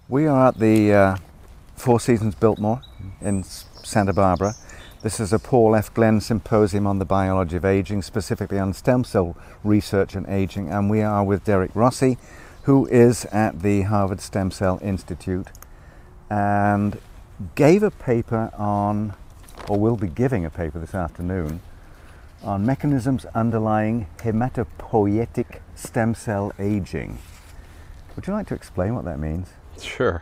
We are at the Four Seasons Biltmore in Santa Barbara. This is a Paul F. Glenn Symposium on the Biology of Aging, specifically on stem cell research and aging, and we are with Derek Rossi, who is at the Harvard Stem Cell Institute and gave a paper on, or will be giving a paper this afternoon, on mechanisms underlying hematopoietic stem cell aging. Would you like to explain what that means? Sure.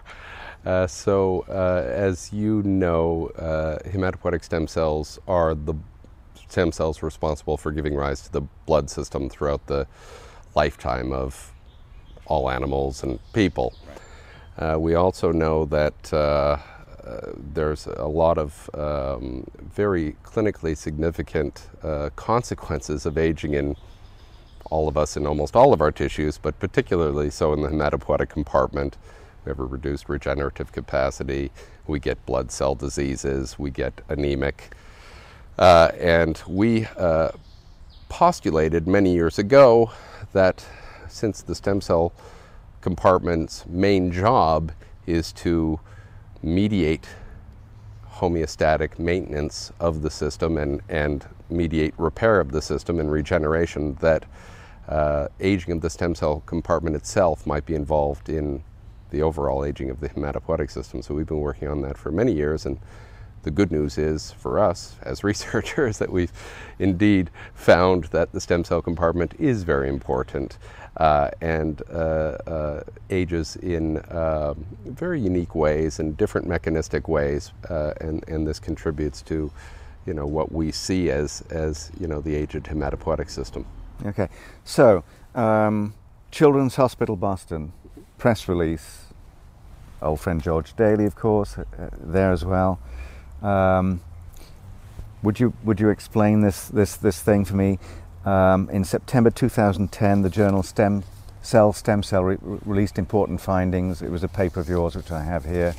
As you know, hematopoietic stem cells are the stem cells responsible for giving rise to the blood system throughout the lifetime of all animals and people. Right. We also know that there's a lot of very clinically significant consequences of aging in all of us in almost all of our tissues, but particularly so in the hematopoietic compartment. We have a reduced regenerative capacity, we get blood cell diseases, we get anemic. And we postulated many years ago that since the stem cell compartment's main job is to mediate homeostatic maintenance of the system and mediate repair of the system and regeneration, that aging of the stem cell compartment itself might be involved in the overall aging of the hematopoietic system. So we've been working on that for many years, and the good news is for us as researchers that we've indeed found that the stem cell compartment is very important and ages in very unique ways and different mechanistic ways, and this contributes to what we see as the aged hematopoietic system. Okay, so Children's Hospital Boston, press release, old friend George Daly, of course, there as well. Would you explain this thing for me? In September 2010, the journal Stem Cell released important findings. It was a paper of yours, which I have here.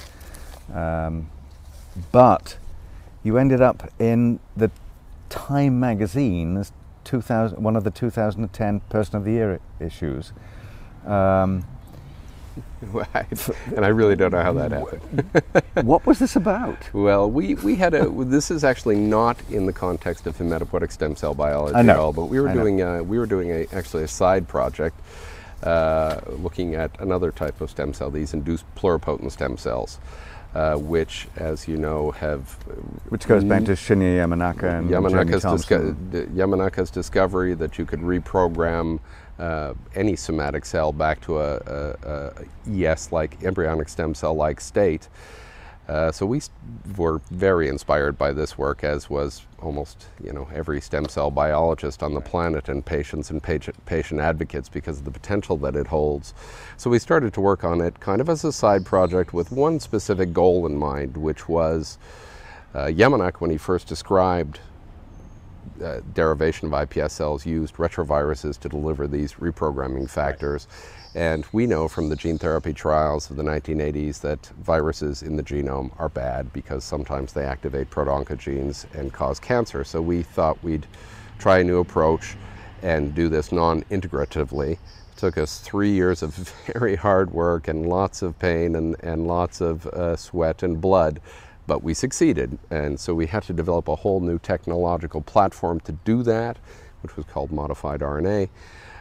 But you ended up in the Time magazine as one of the 2010 Person of the Year issues. And I really don't know how that happened. What was this about? Well, we had this is actually not in the context of hematopoietic stem cell biology at all, but we were doing actually a side project looking at another type of stem cell, these induced pluripotent stem cells, which, as you know, which goes back to Shinya Yamanaka and Yamanaka's discovery that you could reprogram any somatic cell back to a ES-like embryonic stem cell-like state. So we were very inspired by this work, as was almost every stem cell biologist on the planet, and patients and patient advocates, because of the potential that it holds. So we started to work on it kind of as a side project with one specific goal in mind, which was Yamanaka, when he first described derivation of iPS cells, used retroviruses to deliver these reprogramming factors. And we know from the gene therapy trials of the 1980s that viruses in the genome are bad because sometimes they activate proto-oncogenes and cause cancer. So we thought we'd try a new approach and do this non-integratively. It took us 3 years of very hard work and lots of pain and lots of sweat and blood. But we succeeded, and so we had to develop a whole new technological platform to do that, which was called modified RNA.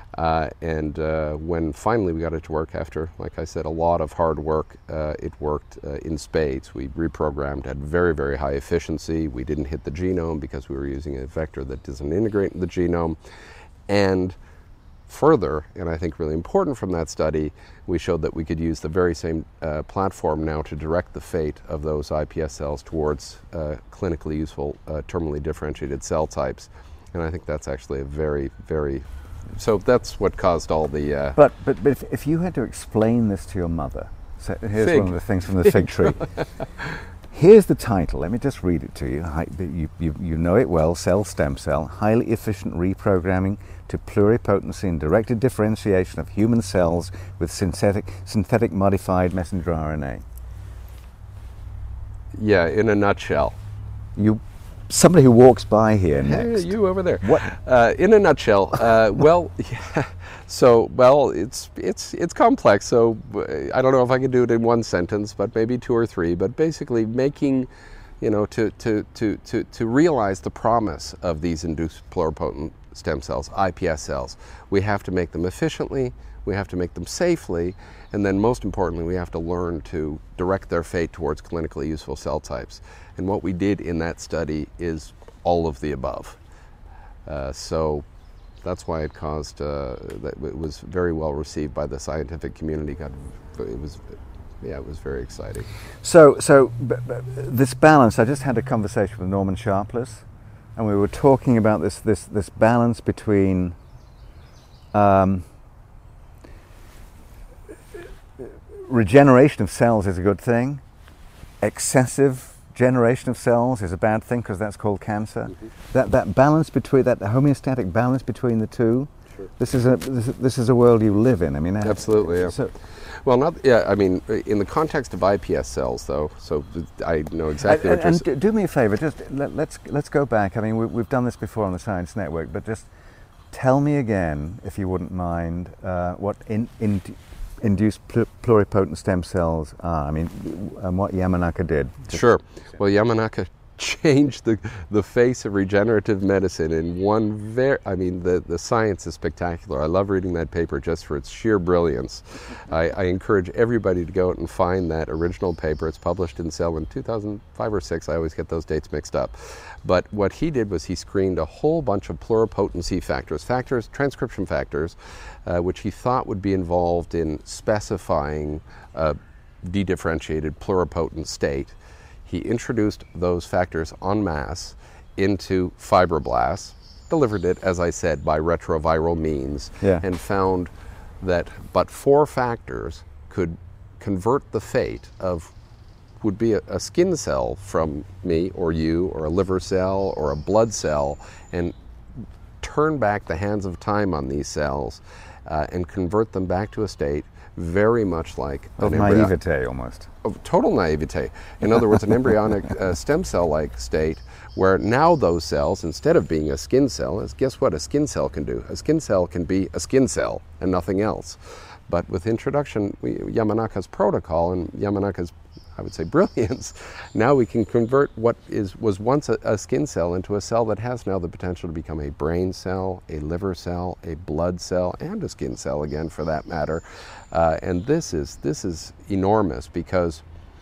When finally we got it to work after, like I said, a lot of hard work, it worked in spades. We reprogrammed at very, very high efficiency. We didn't hit the genome because we were using a vector that doesn't integrate in the genome. And further, and I think really important from that study, we showed that we could use the very same platform now to direct the fate of those iPS cells towards clinically useful terminally differentiated cell types. And I think that's actually a very, very... So that's what caused all the... But if you had to explain this to your mother, so here's one of the things from the fig tree. Here's the title. Let me just read it to you. You know it well. Cell stem cell, highly efficient reprogramming to pluripotency and directed differentiation of human cells with synthetic modified messenger RNA. Yeah, in a nutshell. You somebody who walks by here next. Hey, you over there. What? In a nutshell, well, yeah, so well, it's complex. So I don't know if I can do it in one sentence, but maybe two or three. But basically, making, to realize the promise of these induced pluripotent stem cells, iPS cells, we have to make them efficiently. We have to make them safely, and then most importantly, we have to learn to direct their fate towards clinically useful cell types. And what we did in that study is all of the above. So that's why it caused, that it was very well received by the scientific community. It was very exciting. So this balance, I just had a conversation with Norman Sharpless, and we were talking about this balance between regeneration of cells is a good thing. Excessive generation of cells is a bad thing because that's called cancer. Mm-hmm. That balance between that homeostatic balance between the two. Sure. This is a world you live in. I mean, absolutely. Yeah. So, well, I mean, in the context of iPS cells, though. So I know exactly what you're saying. And do me a favor. Just let's go back. I mean, we've done this before on the Science Network, but just tell me again, if you wouldn't mind, what induced pluripotent stem cells are. I mean, and what Yamanaka did. Sure. Well, Yamanaka changed the face of regenerative medicine in one the science is spectacular. I love reading that paper just for its sheer brilliance. I encourage everybody to go out and find that original paper. It's published in Cell in 2005 or 6. I always get those dates mixed up. But what he did was he screened a whole bunch of pluripotency factors, transcription factors, which he thought would be involved in specifying a dedifferentiated pluripotent state. He introduced those factors en masse into fibroblasts, delivered it, as I said, by retroviral means, and found that but 4 factors could convert the fate of would be a skin cell from me or you, or a liver cell or a blood cell, and turn back the hands of time on these cells and convert them back to a state very much like an naivete, almost. Of total naivete. In other words, an embryonic stem cell-like state where now those cells, instead of being a skin cell, guess what a skin cell can do? A skin cell can be a skin cell and nothing else. But with introduction, Yamanaka's protocol and Yamanaka's, I would say, brilliance, now we can convert what was once a skin cell into a cell that has now the potential to become a brain cell, a liver cell, a blood cell, and a skin cell again, for that matter. And this is enormous because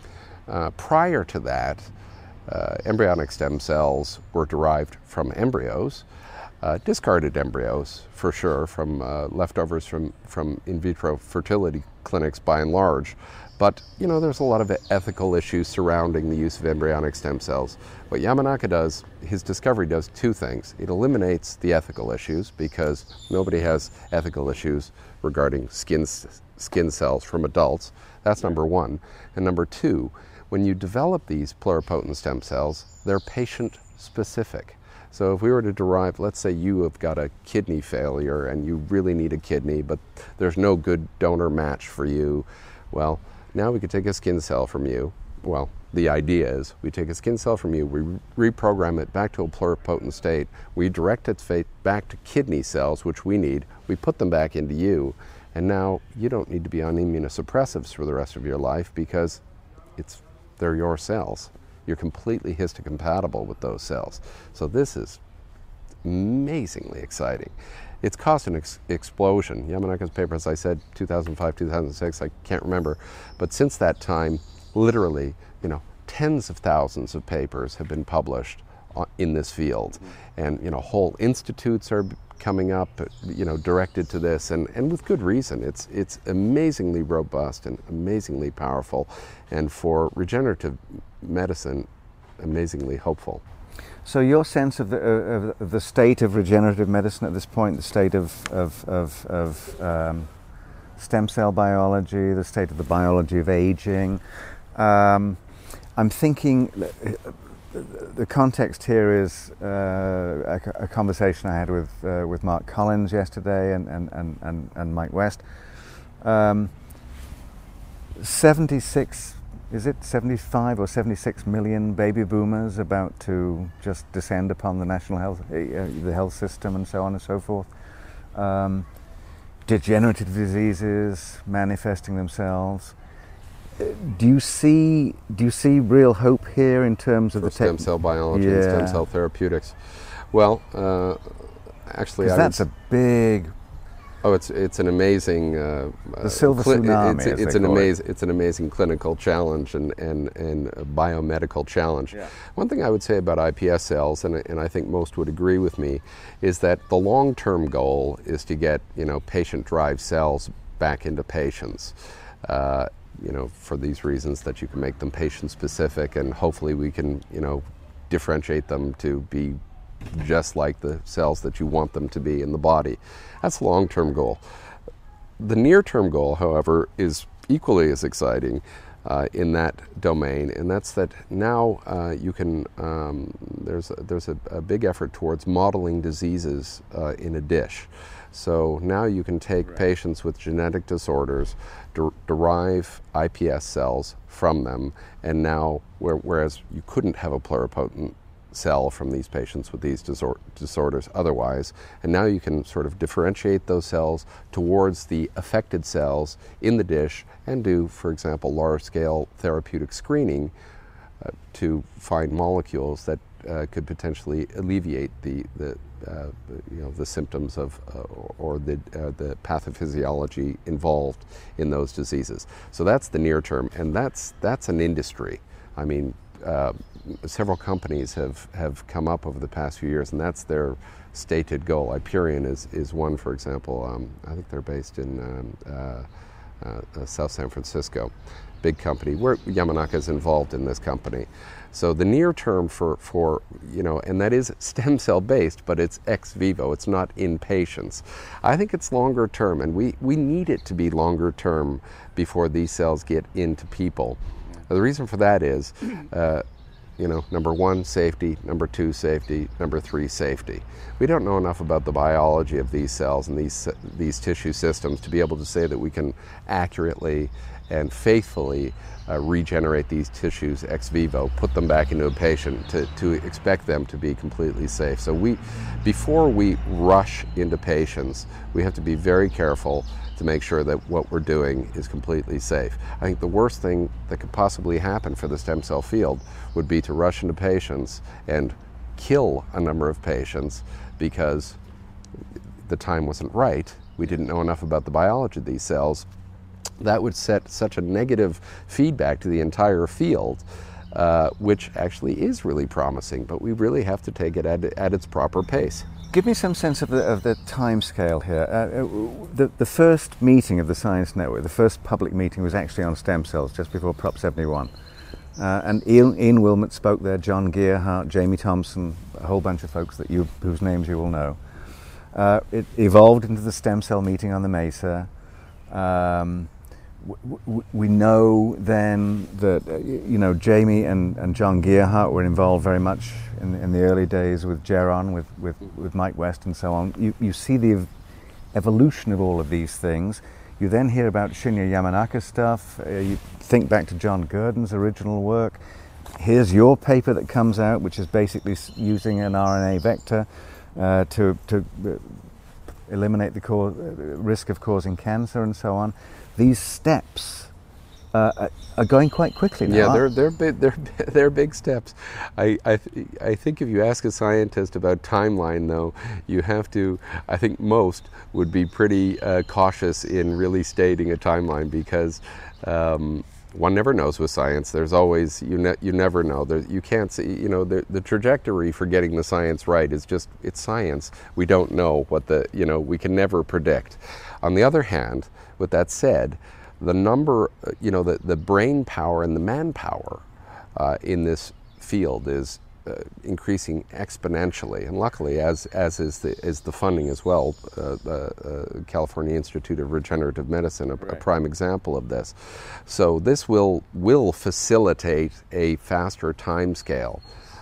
prior to that, embryonic stem cells were derived from embryos, discarded embryos for sure, from leftovers from in vitro fertility clinics by and large. But, there's a lot of ethical issues surrounding the use of embryonic stem cells. What Yamanaka does, his discovery does 2 things. It eliminates the ethical issues because nobody has ethical issues regarding skin cells from adults. That's number 1. And number 2, when you develop these pluripotent stem cells, they're patient specific. So if we were to derive, let's say you have got a kidney failure and you really need a kidney, but there's no good donor match for you, well, now we could take a skin cell from you. Well, the idea is we take a skin cell from you, we reprogram it back to a pluripotent state, we direct its fate back to kidney cells, which we need, we put them back into you, and now you don't need to be on immunosuppressives for the rest of your life because they're your cells. You're completely histocompatible with those cells. So this is amazingly exciting. It's caused an explosion. Yamanaka's paper, as I said, 2005, 2006, I can't remember. But since that time, literally, tens of thousands of papers have been published in this field. And, whole institutes are coming up, directed to this, and with good reason. It's amazingly robust and amazingly powerful, and for regenerative medicine, amazingly hopeful. So your sense of the state of regenerative medicine at this point, the state of stem cell biology, the state of the biology of aging, I'm thinking the context here is a conversation I had with Mark Collins yesterday and Mike West. 76 is it 75 or 76 million baby boomers about to just descend upon the national health, the health system, and so on and so forth. Degenerative diseases manifesting themselves. Do you see real hope here in terms of for stem cell biology and stem cell therapeutics? Well, actually, that's a big. Oh, it's an amazing. The silver tsunami. It's an amazing clinical challenge and biomedical challenge. Yeah. One thing I would say about iPS cells, and I think most would agree with me, is that the long-term goal is to get patient-derived cells back into patients. For these reasons that you can make them patient-specific, and hopefully we can differentiate them to be just like the cells that you want them to be in the body. That's the long-term goal. The near-term goal, however, is equally as exciting in that domain, and that's that now you can. There's a big effort towards modeling diseases in a dish. So now you can take patients with genetic disorders, derive iPS cells from them, and now whereas you couldn't have a pluripotent cell from these patients with these disorders otherwise, and now you can sort of differentiate those cells towards the affected cells in the dish and do, for example, large-scale therapeutic screening to find molecules that could potentially alleviate the symptoms of or the pathophysiology involved in those diseases. So that's the near term, and that's an industry. I mean, several companies have come up over the past few years, and that's their stated goal. Hyperion is one, for example. I think they're based in South San Francisco, big company. Where Yamanaka is involved in this company. So the near term for and that is stem cell based, but it's ex vivo. It's not in patients. I think it's longer term, and we need it to be longer term before these cells get into people. The reason for that is, number one, safety. Number two, safety. Number three, safety. We don't know enough about the biology of these cells and these tissue systems to be able to say that we can accurately and faithfully regenerate these tissues ex vivo, put them back into a patient to expect them to be completely safe. So before we rush into patients, we have to be very careful to make sure that what we're doing is completely safe. I think the worst thing that could possibly happen for the stem cell field would be to rush into patients and kill a number of patients because the time wasn't right. We didn't know enough about the biology of these cells. That would set such a negative feedback to the entire field, which actually is really promising, but we really have to take it at its proper pace. Give me some sense of the time scale here. The first meeting of the Science Network, the first public meeting, was actually on stem cells just before Prop 71. And Ian Wilmot spoke there, John Gearhart, Jamie Thompson, a whole bunch of folks whose names you will know. It evolved into the stem cell meeting on the Mesa. We know then that Jamie and John Gearhart were involved very much in the early days with Geron, with Mike West and so on. You see the evolution of all of these things. You then hear about Shinya Yamanaka stuff. You think back to John Gurdon's original work. Here's your paper that comes out, which is basically using an RNA vector to eliminate the risk of causing cancer and so on. These steps are going quite quickly now. Yeah, they're big steps. I think if you ask a scientist about timeline, though, you have to. I think most would be pretty cautious in really stating a timeline because one never knows with science. There's always you never know. You can't see. The trajectory for getting the science right is just it's science. We don't know what we can never predict. On the other hand, with that said, the number, the brain power and the manpower in this field is increasing exponentially, and luckily, as is the funding as well. The California Institute of Regenerative Medicine, a prime example of this. So this will facilitate a faster timescale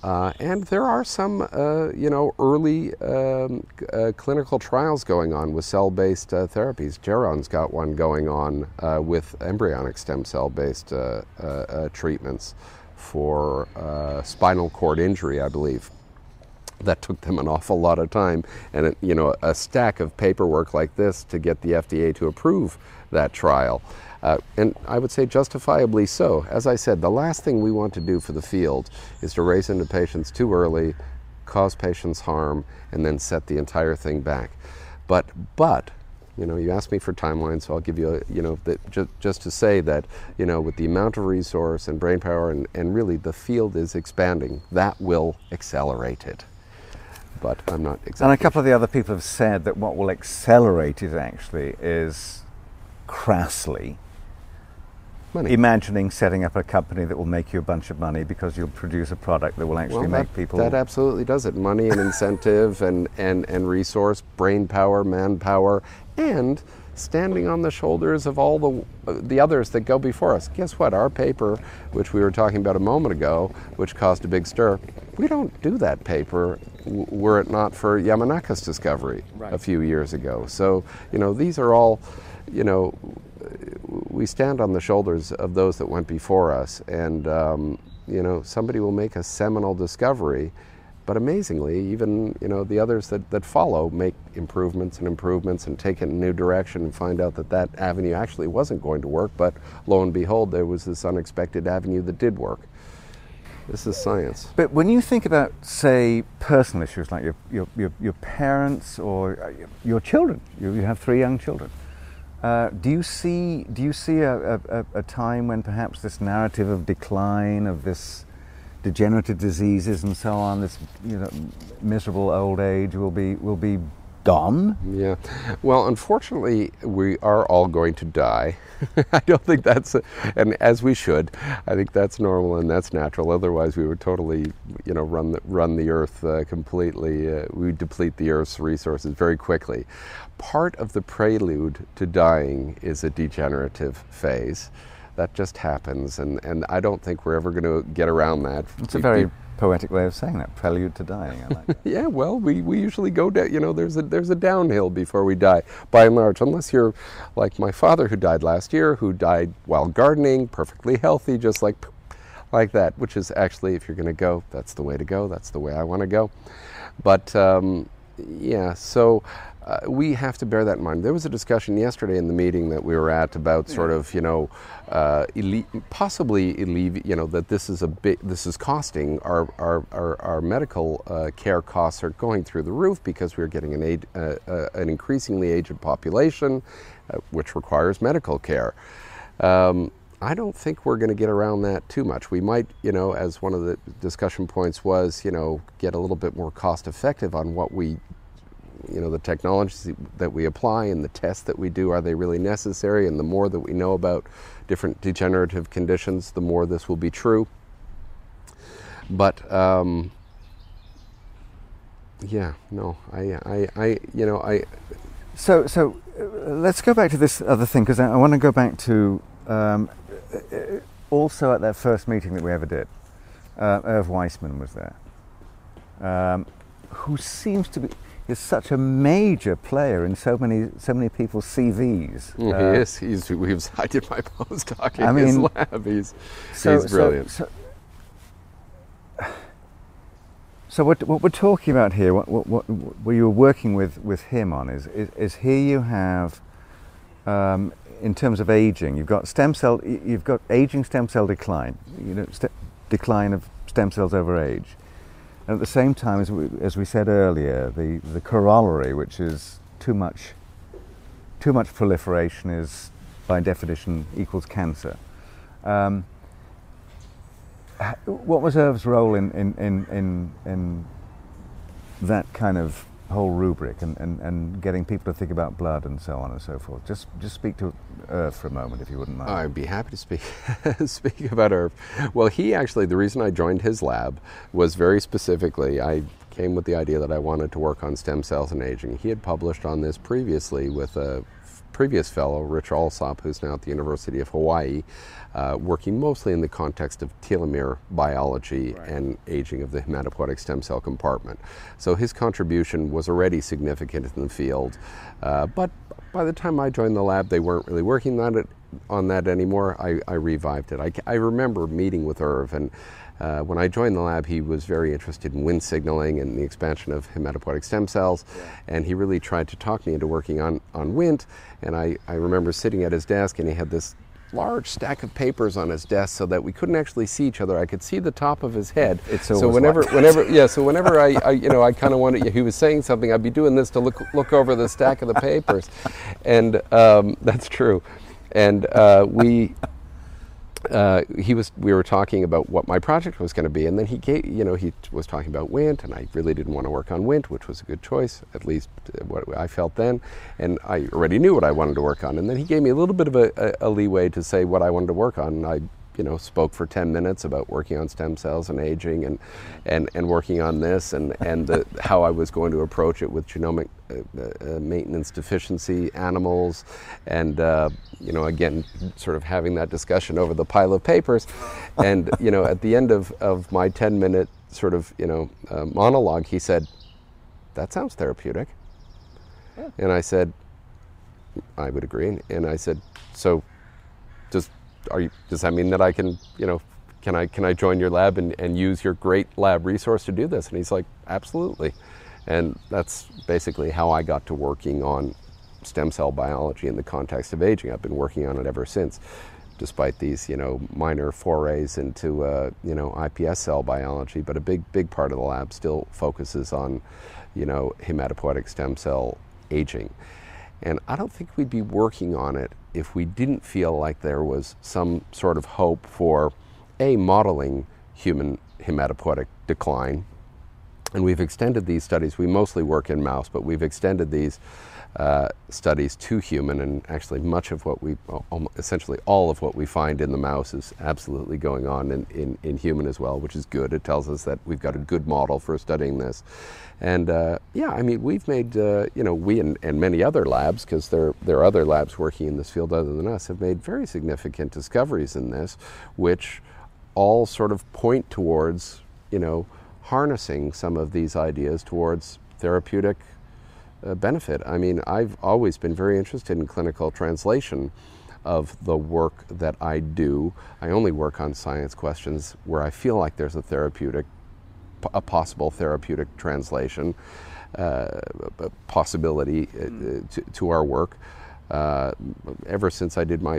And there are some, early clinical trials going on with cell-based therapies. Geron's got one going on with embryonic stem cell-based treatments for spinal cord injury, I believe. That took them an awful lot of time and a stack of paperwork like this to get the FDA to approve that trial. And I would say justifiably so. As I said, the last thing we want to do for the field is to race into patients too early, cause patients harm, and then set the entire thing back. But you asked me for timelines, so I'll give you, just to say that, with the amount of resource and brain power and really the field is expanding, that will accelerate it. But I'm not exactly. And a couple of the other people have said that what will accelerate it actually is crassly money. Imagining setting up a company that will make you a bunch of money because you'll produce a product that will actually make people. That absolutely does it. Money and incentive and resource, brain power, manpower, and standing on the shoulders of all the others that go before us. Guess what? Our paper, which we were talking about a moment ago, which caused a big stir, we don't do that paper were it not for Yamanaka's discovery a few years ago. So, these are all, we stand on the shoulders of those that went before us, and, somebody will make a seminal discovery. But amazingly, even the others that follow make improvements and take it in a new direction and find out that avenue actually wasn't going to work. But lo and behold, there was this unexpected avenue that did work. This is science. But when you think about, say, personal issues like your parents or your children, you have 3 young children. Do you see a time when perhaps this narrative of decline, of this degenerative diseases and so on, this miserable old age will be gone? Yeah. Well, unfortunately, we are all going to die. I don't think and as we should. I think that's normal and that's natural. Otherwise, we would totally, run the earth completely. We would deplete the earth's resources very quickly. Part of the prelude to dying is a degenerative phase. That just happens, and I don't think we're ever going to get around that. It's a very poetic way of saying that, prelude to dying. I like that. Yeah, well, we usually go down, there's a downhill before we die, by and large, unless you're like my father who died last year, who died while gardening, perfectly healthy, just like that, which is actually, if you're going to go, that's the way to go, that's the way I want to go. But, so we have to bear that in mind. There was a discussion yesterday in the meeting that we were at about sort of, possibly that this is costing our medical care costs are going through the roof because we're getting an increasingly aged population, which requires medical care. I don't think we're going to get around that too much. We might, as one of the discussion points was, get a little bit more cost effective on what we, the technologies that we apply and the tests that we do, are they really necessary? And the more that we know about different degenerative conditions, the more this will be true. But, So let's go back to this other thing, because I want to go back to also at that first meeting that we ever did. Irv Weissman was there, who seems to be is such a major player in so many people's CVs. He is. I did my postdoc in his lab. He's brilliant. So what we're talking about here, what you're working with him on is here you have, in terms of aging, you've got aging stem cell decline, decline of stem cells over age. And at the same time, as we said earlier, the corollary, which is too much proliferation, is by definition equals cancer. What was Irv's role in that kind of whole rubric and getting people to think about blood and so on and so forth? Just speak to Irv for a moment, if you wouldn't mind. I'd be happy to speak about Irv. Well, the reason I joined his lab was very specifically, I came with the idea that I wanted to work on stem cells and aging. He had published on this previously with a previous fellow, Rich Alsop, who's now at the University of Hawaii, working mostly in the context of telomere biology and aging of the hematopoietic stem cell compartment. So his contribution was already significant in the field, but by the time I joined the lab, they weren't really working on that anymore. I revived it. I remember meeting with Irv, and when I joined the lab, he was very interested in Wnt signaling and the expansion of hematopoietic stem cells, and he really tried to talk me into working on Wnt. And I remember sitting at his desk, and he had this large stack of papers on his desk so that we couldn't actually see each other. I could see the top of his head. So whenever I kind of wanted, he was saying something, I'd be doing this to look over the stack of the papers, and that's true. And we were talking about what my project was going to be, and then he was talking about Wnt, and I really didn't want to work on Wnt, which was a good choice, at least what I felt then, and I already knew what I wanted to work on. And then he gave me a little bit of a leeway to say what I wanted to work on, and I spoke for 10 minutes about working on stem cells and aging and working on this and how I was going to approach it with genomic maintenance deficiency animals, and again, sort of having that discussion over the pile of papers. And at the end of my 10-minute sort of monologue, he said, "That sounds therapeutic." Yeah. And I said, "I would agree." And I said, "So does that mean that I can, can I join your lab and use your great lab resource to do this?" And he's like, "Absolutely." And that's basically how I got to working on stem cell biology in the context of aging. I've been working on it ever since, despite these, minor forays into, iPS cell biology. But a big part of the lab still focuses on, hematopoietic stem cell aging. And I don't think we'd be working on it if we didn't feel like there was some sort of hope for, modeling human hematopoietic decline. And we've extended these studies. We mostly work in mouse, but we've extended these studies to human, and actually much of what essentially all of what we find in the mouse is absolutely going on in human as well, which is good. It tells us that we've got a good model for studying this. And we've made, we and many other labs, because there are other labs working in this field other than us, have made very significant discoveries in this, which all sort of point towards, harnessing some of these ideas towards therapeutic benefit. I mean, I've always been very interested in clinical translation of the work that I do. I only work on science questions where I feel like there's a possible therapeutic translation possibility to our work. Ever since I did my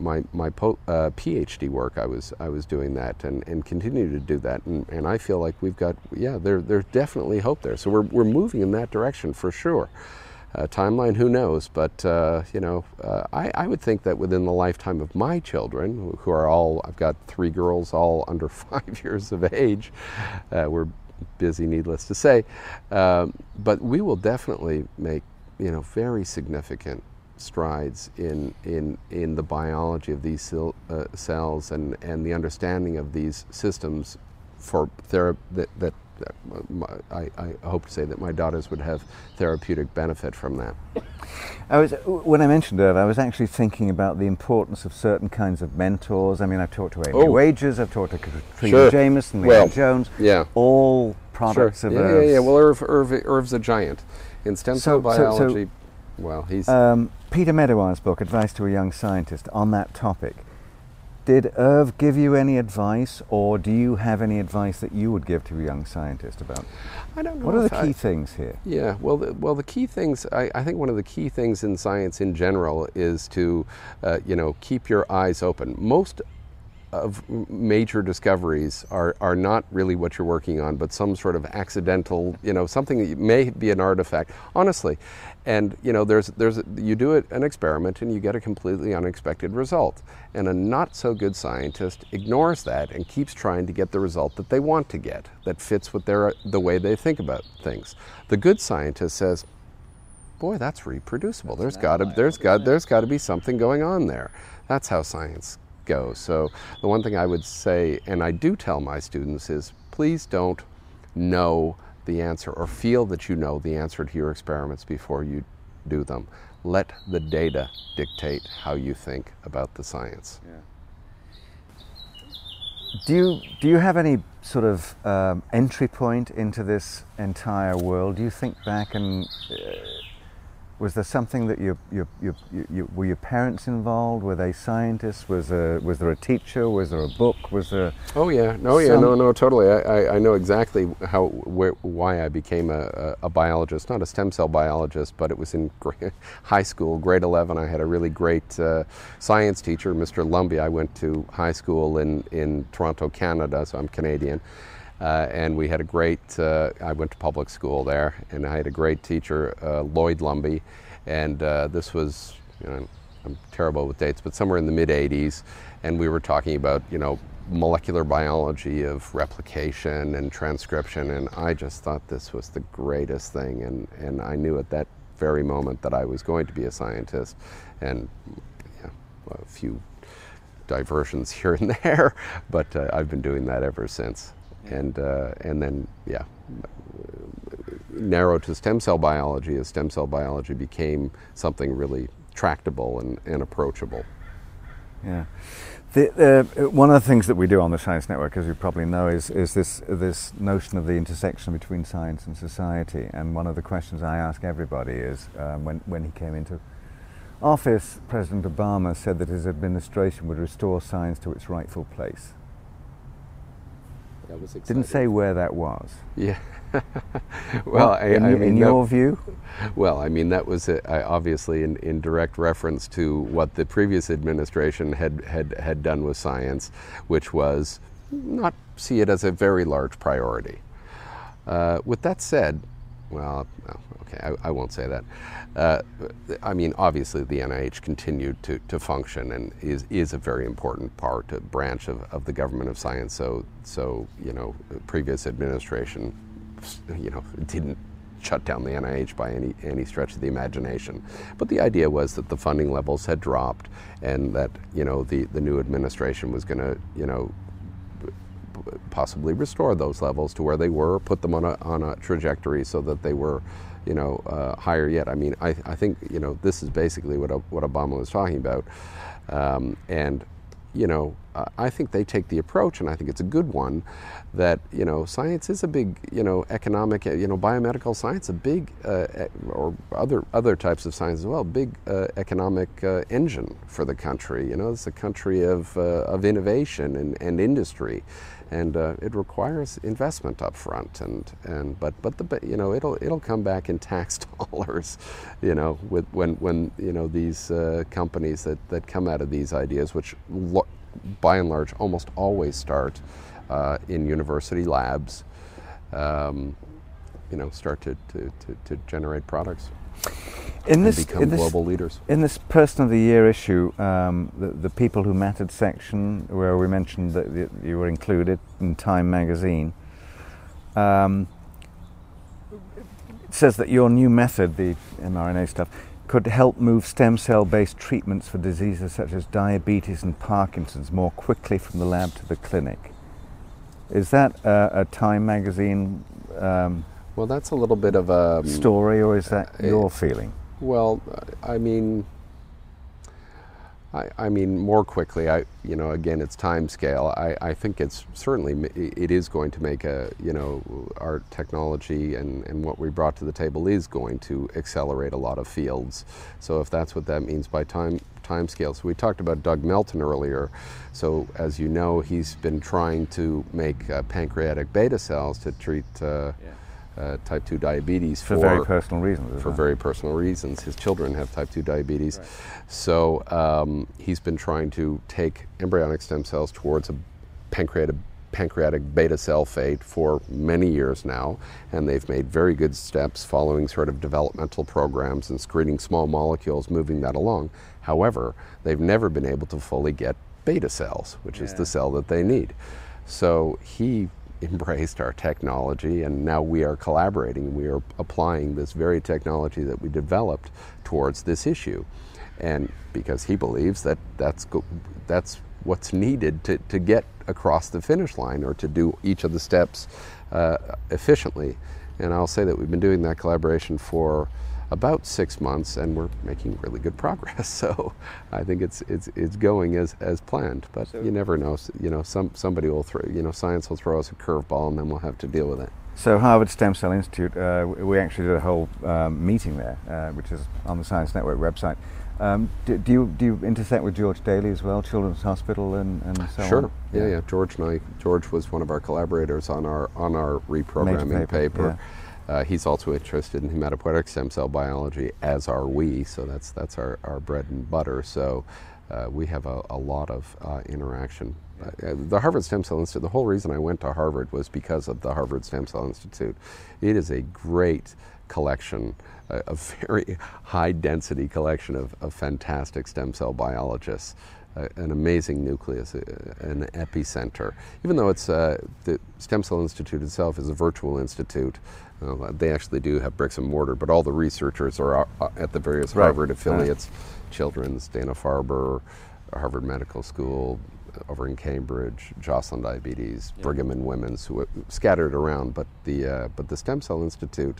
PhD work, I was doing that and continue to do that, and I feel like we've got there's definitely hope there. So we're moving in that direction for sure. Timeline, who knows? But I would think that within the lifetime of my children, who are all, I've got 3 girls, all under 5 years of age. We're busy, needless to say, but we will definitely make very significant strides in the biology of these cells and the understanding of these systems for that I hope to say that my daughters would have therapeutic benefit from that. When I mentioned Irv, I was actually thinking about the importance of certain kinds of mentors. I mean, I've talked to Amy Wages, I've talked to Katrina Jameson, Leanne Jones, all products of Irv's. Yeah. Well, Irv's a giant in stem cell biology. Well, he's Peter Medawar's book, Advice to a Young Scientist, on that topic. Did Irv give you any advice, or do you have any advice that you would give to a young scientist about? I don't know. What are the key things here? Yeah, well, the key things, I think one of the key things in science in general is to, keep your eyes open. Most of major discoveries are not really what you're working on, but some sort of accidental, something that may be an artifact, honestly. And you do an experiment and you get a completely unexpected result. And a not so good scientist ignores that and keeps trying to get the result that they want to get, that fits with the way they think about things. The good scientist says, "Boy, that's reproducible. There's got to be something going on there." That's how science goes. So the one thing I would say, and I do tell my students, is please don't know the answer or feel that you know the answer to your experiments before you do them. Let the data dictate how you think about the science. Yeah. Do you have any sort of entry point into this entire world? Do you think back and was there something that were your parents involved? Were they scientists? Was there a teacher? Was there a book? Was there? Oh yeah, no, totally. I know exactly why I became a biologist, not a stem cell biologist, but it was in high school, grade 11. I had a really great science teacher, Mr. Lumbie. I went to high school in Toronto, Canada, so I'm Canadian. And we had a great, I went to public school there, and I had a great teacher, Lloyd Lumbie, and this was, I'm terrible with dates, but somewhere in the mid-'80s, and we were talking about, molecular biology of replication and transcription, and I just thought this was the greatest thing, and I knew at that very moment that I was going to be a scientist, and a few diversions here and there, but I've been doing that ever since. And then narrow to stem cell biology as stem cell biology became something really tractable and approachable. Yeah. One of the things that we do on the Science Network, as you probably know, is this notion of the intersection between science and society. And one of the questions I ask everybody is, when he came into office, President Obama said that his administration would restore science to its rightful place. That was exciting. Didn't say where that was. Yeah. Well, in your view? Well, I mean, that was obviously in direct reference to what the previous administration had done with science, which was not see it as a very large priority. With that said, well, okay, I won't say that. I mean, obviously the NIH continued to function and is a very important branch of the government of science. So the previous administration, didn't shut down the NIH by any stretch of the imagination. But the idea was that the funding levels had dropped, and that the new administration was going to possibly restore those levels to where they were, put them on a trajectory so that they were higher yet. I mean, I think this is basically what Obama was talking about, and I think they take the approach, and I think it's a good one, that science is a big economic biomedical science, a big or other types of science as well, big economic engine for the country. It's a country of innovation and industry. And it requires investment up front, but it'll come back in tax dollars, when these companies that come out of these ideas, which by and large almost always start in university labs, start to generate products. Become global leaders. In this Person of the Year issue, the People Who Mattered section, where we mentioned that you were included in Time magazine, it says that your new method, the mRNA stuff, could help move stem cell-based treatments for diseases such as diabetes and Parkinson's more quickly from the lab to the clinic. Is that a Time magazine well, that's a little bit of a story, or is that your feeling? Well, I mean, more quickly. Again, it's time scale. I think it's certainly it is going to make our technology and what we brought to the table is going to accelerate a lot of fields. So if that's what that means by time scale. So we talked about Doug Melton earlier. So as you know, he's been trying to make pancreatic beta cells to treat type 2 diabetes for very personal reasons. For very personal reasons. His children have type 2 diabetes. Right. So he's been trying to take embryonic stem cells towards a pancreatic beta cell fate for many years now, and they've made very good steps following sort of developmental programs and screening small molecules, moving that along. However, they've never been able to fully get beta cells, which is the cell that they need. So he embraced our technology, and now we are collaborating. We are applying this very technology that we developed towards this issue, and because he believes that that's what's needed to get across the finish line, or to do each of the steps efficiently. And I'll say that we've been doing that collaboration for about 6 months, and we're making really good progress. So I think it's going as planned. But you never know. Somebody will throw, science will throw us a curveball, and then we'll have to deal with it. So Harvard Stem Cell Institute, we actually did a whole meeting there, which is on the Science Network website. Do you intersect with George Daly as well, Children's Hospital and so on? Sure. Yeah. George was one of our collaborators on our reprogramming paper. Yeah. He's also interested in hematopoietic stem cell biology, as are we. So that's our bread and butter. So we have a lot of interaction. The Harvard Stem Cell Institute, the whole reason I went to Harvard was because of the Harvard Stem Cell Institute. It is a great collection, a very high density collection of fantastic stem cell biologists, an amazing nucleus, an epicenter. Even though it's the Stem Cell Institute itself is a virtual institute, they actually do have bricks and mortar, but all the researchers are at the various Harvard affiliates, Children's, Dana-Farber, Harvard Medical School, over in Cambridge, Joslin Diabetes, Brigham and Women's, who are scattered around. But the Stem Cell Institute,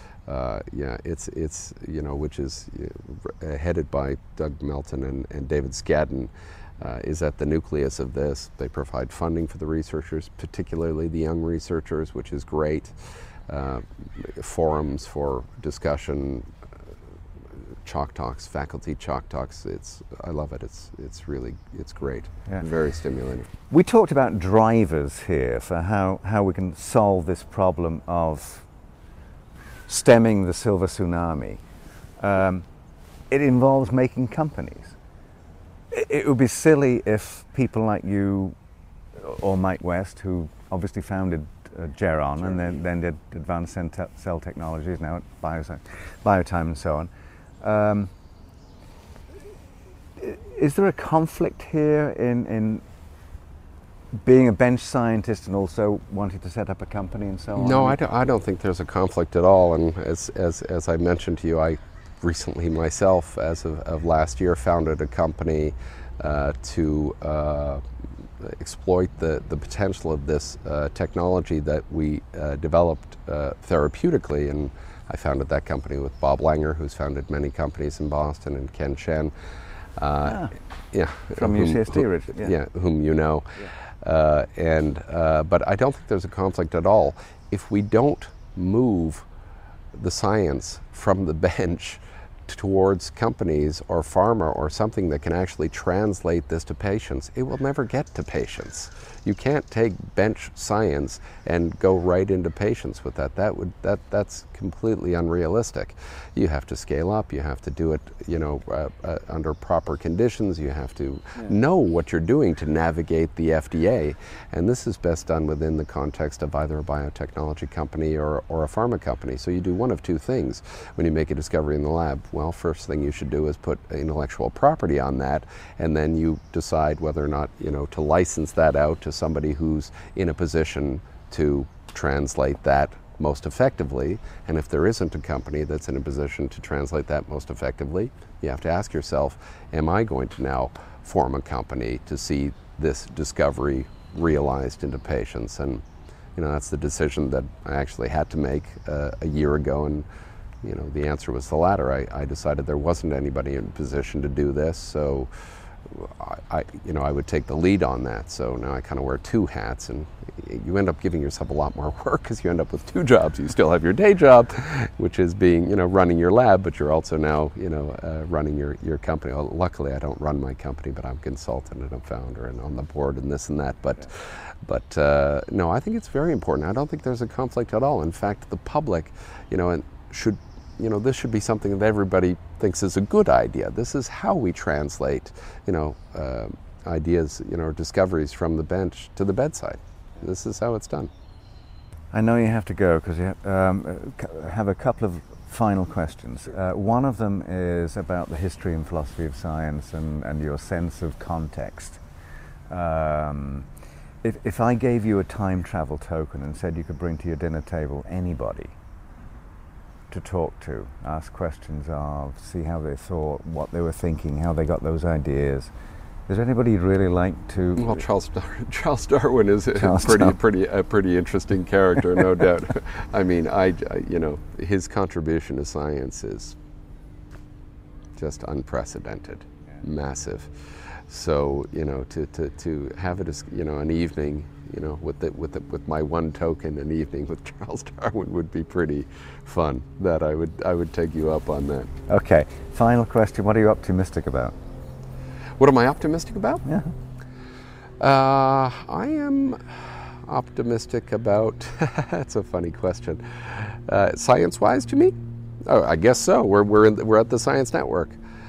it's which is headed by Doug Melton and David Skadden, is at the nucleus of this. They provide funding for the researchers, particularly the young researchers, which is great. Forums for discussion, chalk talks, faculty chalk talks. I love it. It's great. Yeah. Very stimulating. We talked about drivers here for how we can solve this problem of stemming the silver tsunami. It involves making companies. It would be silly if people like you or Mike West, who obviously founded Geron and then did Advanced Cell Technologies, now at Biotime and so on. Is there a conflict here in being a bench scientist and also wanting to set up a company and so on? No, I don't think there's a conflict at all. And as I mentioned to you, I recently myself, as of last year, founded a company to exploit the potential of this technology that we developed therapeutically. And I founded that company with Bob Langer, who's founded many companies in Boston, and Ken Chen. From UCSD, Richard. Whom you know. Yeah. But I don't think there's a conflict at all. If we don't move the science from the bench towards companies or pharma or something that can actually translate this to patients, it will never get to patients. You can't take bench science and go right into patients with that. That's completely unrealistic. You have to scale up. You have to do it, under proper conditions. You have to know what you're doing to navigate the FDA, and this is best done within the context of either a biotechnology company or a pharma company. So you do one of two things when you make a discovery in the lab. Well, first thing you should do is put intellectual property on that, and then you decide whether or not to license that out to somebody who's in a position to translate that most effectively. And if there isn't a company that's in a position to translate that most effectively, you have to ask yourself, am I going to now form a company to see this discovery realized into patients? And that's the decision that I actually had to make a year ago, and the answer was the latter. I decided there wasn't anybody in a position to do this, so I would take the lead on that. So now I kind of wear two hats, and you end up giving yourself a lot more work because you end up with two jobs. You still have your day job, which is being, running your lab, but you're also now, running your company. Well, luckily, I don't run my company, but I'm a consultant and a founder and on the board and this and that. But no, I think it's very important. I don't think there's a conflict at all. In fact, the public, should. This should be something that everybody thinks is a good idea. This is how we translate, ideas, discoveries from the bench to the bedside. This is how it's done. I know you have to go because you have a couple of final questions. One of them is about the history and philosophy of science and your sense of context. If I gave you a time travel token and said you could bring to your dinner table anybody to talk to, ask questions of, see how they thought, what they were thinking, how they got those ideas. Is there anybody you'd really like to? Well, Charles Darwin is a pretty interesting character, no doubt. I mean, his contribution to science is just unprecedented, massive. So, you know, to have it as, you know, an evening, you know, with my one token, an evening with Charles Darwin would be pretty fun. That I would take you up on that. Okay, final question. What are you optimistic about? What am I optimistic about? Yeah. I am optimistic about. That's a funny question. Science-wise, to me, oh, I guess so. We're at the Science Network.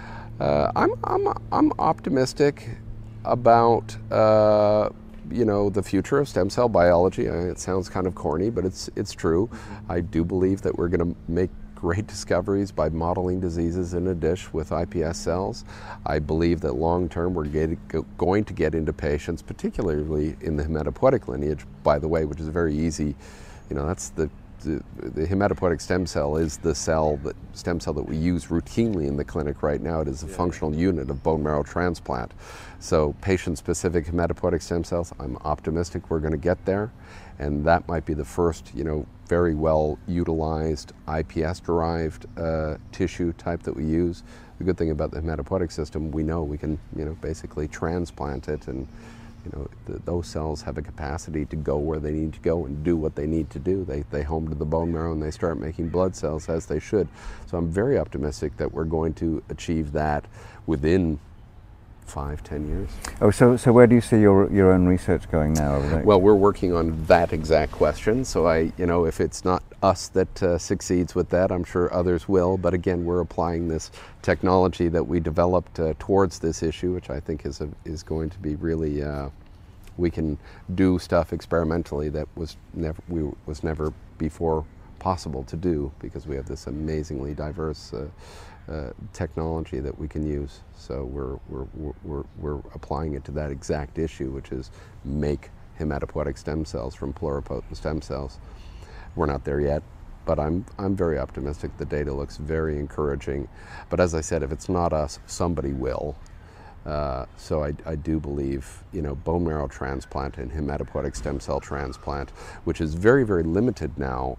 I'm optimistic about you know, the future of stem cell biology. It sounds kind of corny, but it's true. I do believe that we're going to make great discoveries by modeling diseases in a dish with iPS cells. I believe that long term we're going to get into patients, particularly in the hematopoietic lineage, by the way, which is very easy. You know, that's the hematopoietic stem cell is the stem cell that we use routinely in the clinic right now. It is a functional unit of bone marrow transplant. So patient-specific hematopoietic stem cells, I'm optimistic we're going to get there, and that might be the first, you know, very well utilized iPS-derived tissue type that we use. The good thing about the hematopoietic system, we know we can, you know, basically transplant it, and you know, those cells have a capacity to go where they need to go and do what they need to do. They home to the bone marrow and they start making blood cells as they should. So I'm very optimistic that we're going to achieve that within 5-10 years. Oh, so where do you see your own research going now? Well, we're working on that exact question. So you know, if it's not us that succeeds with that, I'm sure others will. But again, we're applying this technology that we developed towards this issue, which I think is going to be really. We can do stuff experimentally that was never before possible to do, because we have this amazingly diverse technology that we can use. So we're applying it to that exact issue, which is make hematopoietic stem cells from pluripotent stem cells. We're not there yet, but I'm very optimistic. The data looks very encouraging. But as I said, if it's not us, somebody will. So I do believe, you know, bone marrow transplant and hematopoietic stem cell transplant, which is very, very limited now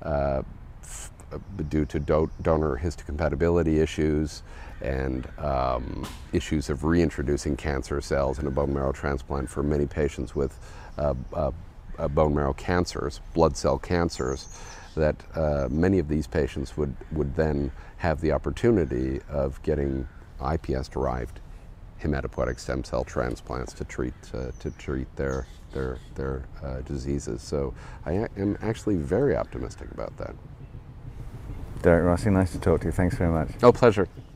due to donor histocompatibility issues and issues of reintroducing cancer cells in a bone marrow transplant for many patients with bone marrow cancers, blood cell cancers, that many of these patients would then have the opportunity of getting iPS-derived hematopoietic stem cell transplants to treat their diseases. So I am actually very optimistic about that. Derek Rossi, nice to talk to you. Thanks very much. Oh, pleasure.